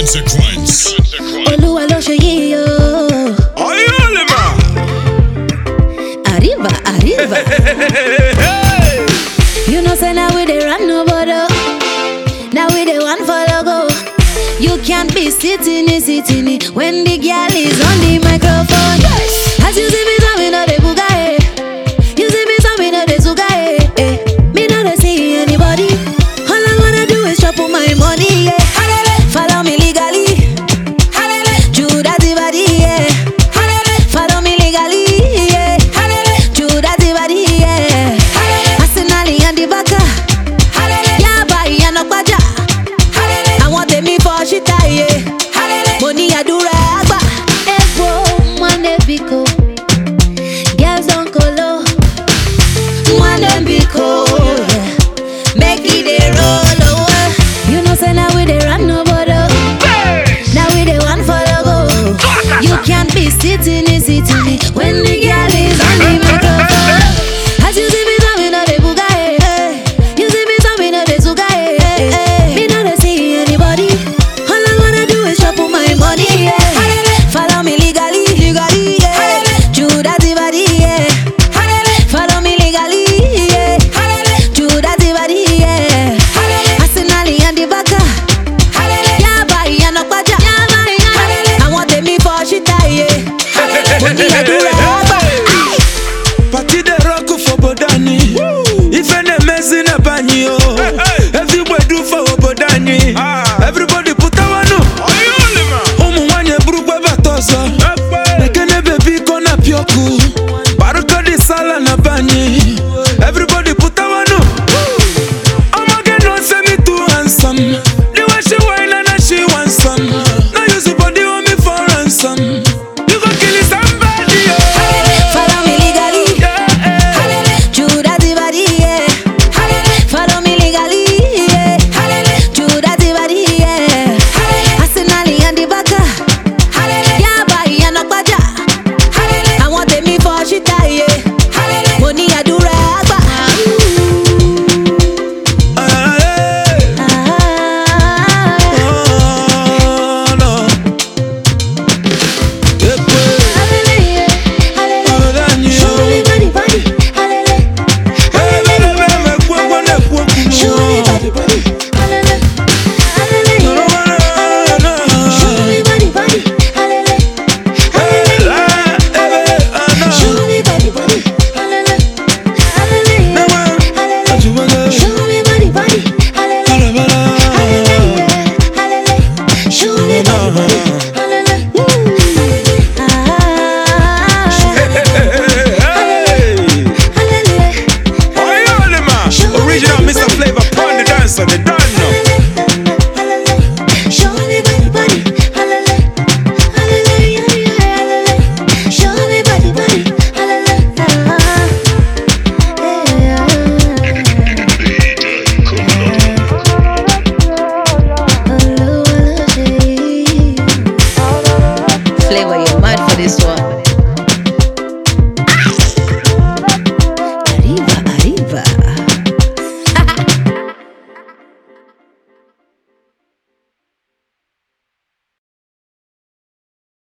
Consequence. Oluwa lo ṣe yìí o. Ayolema. Arriba, arriba. You know say now we dey run no border. Now we dey one for logo. You can't be sitting when the girl is on the microphone. As you see me coming on the bugae, you see me coming on the sugae. Me not dey see anybody. All I wanna do is chop on my money. Yeah. Follow me legally. Judas the body. Yeah. Follow me legally. Yeah. Judas the body. Yeah. Arsenal and the Baka. Yeah, buy and no baja. I want them me for shit. Yeah. Money adura agba. Ewo money biko. Girls don't colo. Money biko. Make it a roll over. You know say now we dey run no border. Now we dey one for logo. You can't be sitting when the girl is on the microphone. As you see me coming on the bugae, you see me coming on the sugae. Me not dey see anybody. All I wanna do is chop on my money. Yeah. Follow me legally. Yeah. Judas the body. Yeah. Follow me legally. Yeah. Judas the body. Yeah. Arsenal and the Baka. Yeah, buy and no baja. I want them me for shit. Yeah. Money adura agba. Party de rock for Bodani. If any messing up on you, everybody do for Bodani. Everybody put a one. One bruba batosa. Nekene baby kona pioku. Baruka di sala na bani. Everybody put a one. I'm again no say me too handsome. The way she whine and she wants some. Now use your body on me for ransom. You go kill somebody. Follow me legally. Judas the body. Yeah. Follow me legally. Yeah. Judas the body. Yeah. Arsenal and the Baka. Yeah, buy and no baja. I want them me for shit. Yeah. Money adura agba. Original Mr. Flavor, pon the dance on the